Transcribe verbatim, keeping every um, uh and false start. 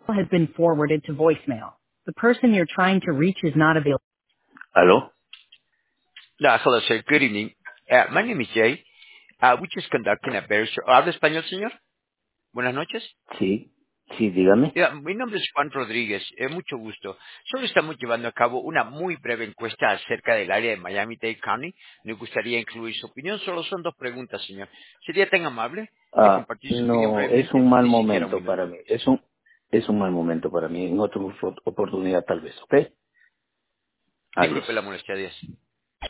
has been forwarded to voicemail. The person you're trying to reach is not available. ¿Aló? Uh, hello, sir. Good evening. Uh, my name is Jay. Uh, we just conducting a very short... ¿Habla español, señor? Buenas noches. Sí, sí, dígame. Yeah, mi nombre es Juan Rodríguez. Eh, mucho gusto. Solo estamos llevando a cabo una muy breve encuesta acerca del área de Miami-Dade County. Me gustaría incluir su opinión. Solo son dos preguntas, señor. ¿Sería tan amable de Ah, compartir su opinión no, es brevemente? un mal Ni siquiera un momento para minuto. mí. Es un, es un mal momento para mí. En otra opor- oportunidad tal vez, ¿ok? Disculpe la Adiós. molestia, Díaz.